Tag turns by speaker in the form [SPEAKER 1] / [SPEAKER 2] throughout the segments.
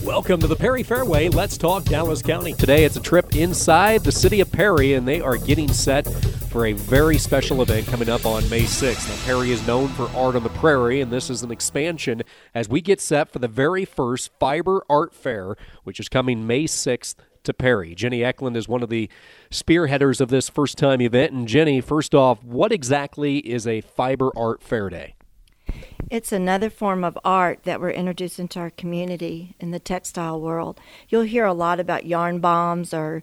[SPEAKER 1] Welcome to the Perry Fairway. Let's talk Dallas County. Today it's a trip inside the city of Perry, and they are getting set for a very special event coming up on May 6th. Now, Perry is known for Art on the Prairie, and this is an expansion as we get set for the very first Fiber Art Fair, which is coming May 6th to Perry. Jenny Eklund is one of the spearheaders of this first-time event. And Jenny, first off, what exactly is a Fiber Art Fair Day?
[SPEAKER 2] It's another form of art that we're introducing to our community in the textile world. You'll hear a lot about yarn bombs or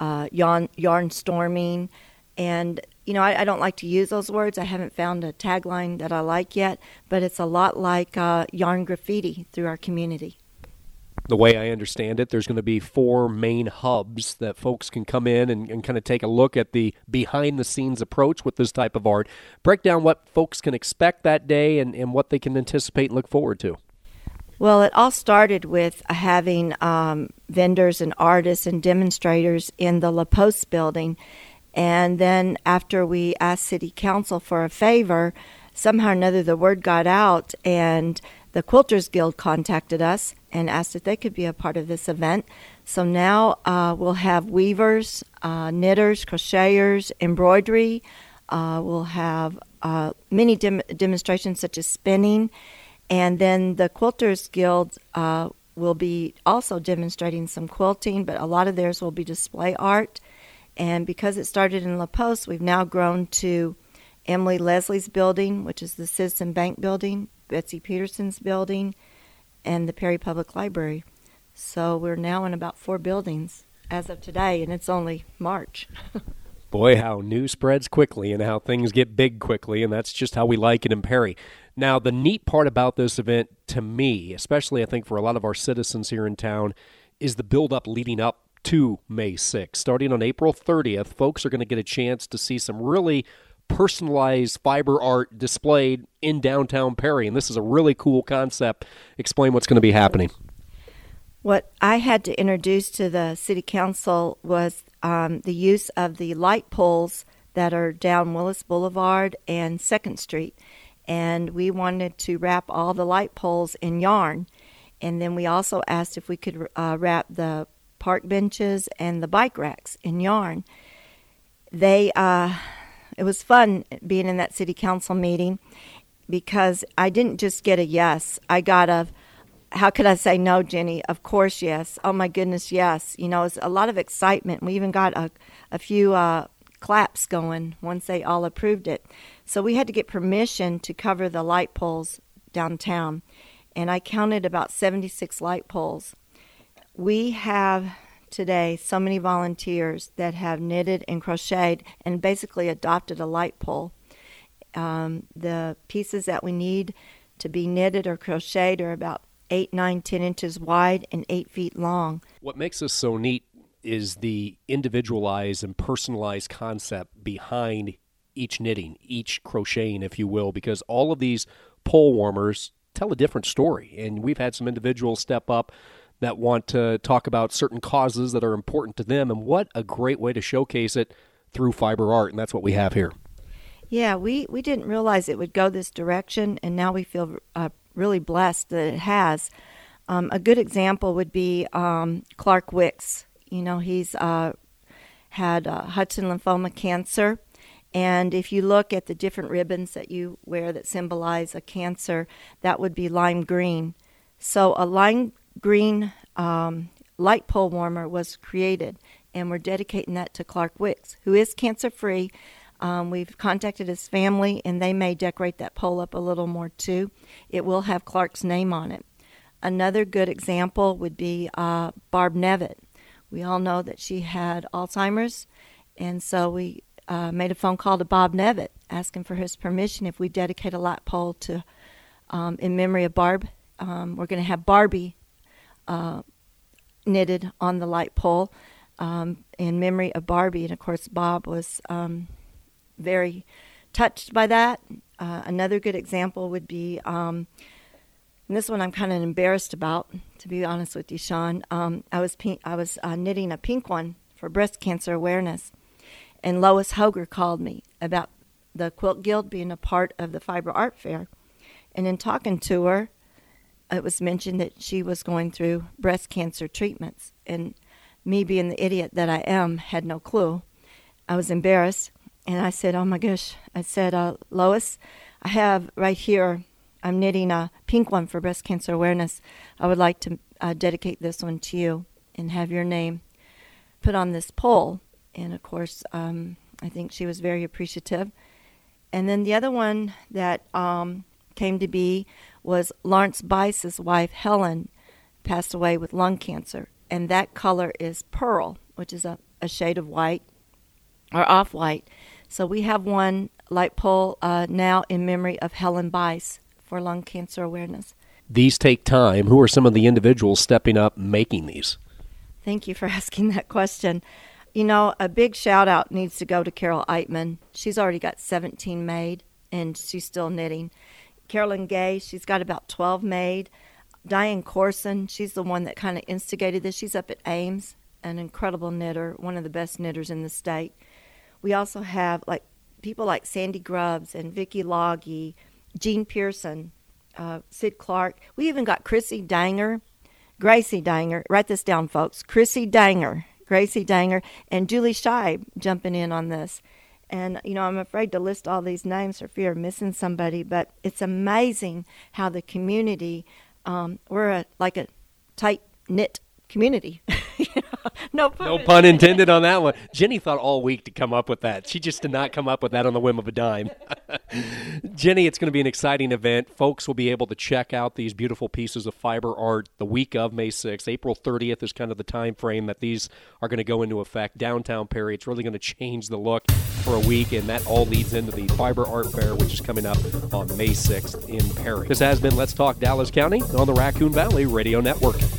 [SPEAKER 2] yarn storming. And, you know, I don't like to use those words. I haven't found a tagline that I like yet. But it's a lot like yarn graffiti through our community.
[SPEAKER 1] The way I understand it, there's going to be 4 main hubs that folks can come in and kind of take a look at the behind-the-scenes approach with this type of art. Break down what folks can expect that day and what they can anticipate and look forward to.
[SPEAKER 2] Well, it all started with having vendors and artists and demonstrators in the La Poste building. And then after we asked City Council for a favor, somehow or another the word got out, and the Quilters Guild contacted us and asked if they could be a part of this event. So now we'll have weavers, knitters, crocheters, embroidery. We'll have many demonstrations such as spinning. And then the Quilters Guild will be also demonstrating some quilting, but a lot of theirs will be display art. And because it started in La Poste, we've now grown to Emily Leslie's building, which is the Citizen Bank building, Betsy Peterson's building, and the Perry Public Library. So we're now in about 4 buildings as of today, and it's only March.
[SPEAKER 1] Boy, how news spreads quickly and how things get big quickly, and that's just how we like it in Perry. Now, the neat part about this event, to me, especially I think for a lot of our citizens here in town, is the build-up leading up to May 6th. Starting on April 30th, folks are going to get a chance to see some really personalized fiber art displayed in downtown Perry, and this is a really cool concept. Explain what's going to be happening.
[SPEAKER 2] What I had to introduce to the City Council was the use of the light poles that are down Willis Boulevard and 2nd Street, and we wanted to wrap all the light poles in yarn, and then we also asked if we could wrap the park benches and the bike racks in yarn. It was fun being in that city council meeting because I didn't just get a yes. I got a, how could I say no, Jenny? Of course, yes. Oh, my goodness, yes. You know, it's a lot of excitement. We even got a few claps going once they all approved it. So we had to get permission to cover the light poles downtown, and I counted about 76 light poles. We have today so many volunteers that have knitted and crocheted and basically adopted a light pole. The pieces that we need to be knitted or crocheted are about 8, 9, 10 inches wide and 8 feet long.
[SPEAKER 1] What makes this so neat is the individualized and personalized concept behind each knitting, each crocheting, if you will, because all of these pole warmers tell a different story. And we've had some individuals step up that want to talk about certain causes that are important to them, and what a great way to showcase it through fiber art, and that's what we have here.
[SPEAKER 2] Yeah, we didn't realize it would go this direction, and now we feel really blessed that it has. A good example would be Clark Wicks. You know, he's had Hodgkin lymphoma cancer, and if you look at the different ribbons that you wear that symbolize a cancer, that would be lime green. So a lime green light pole warmer was created, and we're dedicating that to Clark Wicks, who is cancer-free. We've contacted his family, and they may decorate that pole up a little more, too. It will have Clark's name on it. Another good example would be Barb Nevitt. We all know that she had Alzheimer's, and so we made a phone call to Bob Nevitt, asking for his permission if we dedicate a light pole to in memory of Barb. We're going to have Barbie knitted on the light pole in memory of Barbie. And, of course, Bob was very touched by that. Another good example would be, and this one I'm kind of embarrassed about, to be honest with you, Sean. I was knitting a pink one for breast cancer awareness, and Lois Hoger called me about the Quilt Guild being a part of the Fiber Art Fair. And in talking to her, it was mentioned that she was going through breast cancer treatments. And me being the idiot that I am, had no clue. I was embarrassed. And I said, oh my gosh. I said, Lois, I have right here, I'm knitting a pink one for breast cancer awareness. I would like to dedicate this one to you and have your name put on this pole. And of course, I think she was very appreciative. And then the other one that came to be was Lawrence Bice's wife, Helen, passed away with lung cancer. And that color is pearl, which is a shade of white or off-white. So we have one light pole now in memory of Helen Bice for lung cancer awareness.
[SPEAKER 1] These take time. Who are some of the individuals stepping up making these?
[SPEAKER 2] Thank you for asking that question. You know, a big shout-out needs to go to Carol Eitman. She's already got 17 made, and she's still knitting. Carolyn Gay, she's got about 12 made. Diane Corson, she's the one that kind of instigated this. She's up at Ames, an incredible knitter, one of the best knitters in the state. We also have people like Sandy Grubbs and Vicki Loggy, Jean Pearson, Sid Clark. We even got Gracie Danger. Write this down, folks. Gracie Danger, and Julie Scheib jumping in on this. And, you know, I'm afraid to list all these names for fear of missing somebody, but it's amazing how the community, we're a tight-knit community. No
[SPEAKER 1] pun intended on that one. Jenny thought all week to come up with that. She just did not come up with that on the whim of a dime. Jenny, it's going to be an exciting event. Folks will be able to check out these beautiful pieces of fiber art the week of May 6th. April 30th is kind of the time frame that these are going to go into effect. Downtown Perry, it's really going to change the look for a week, and that all leads into the Fiber Art Fair, which is coming up on May 6th in Perry. This has been Let's Talk Dallas County on the Raccoon Valley Radio Network.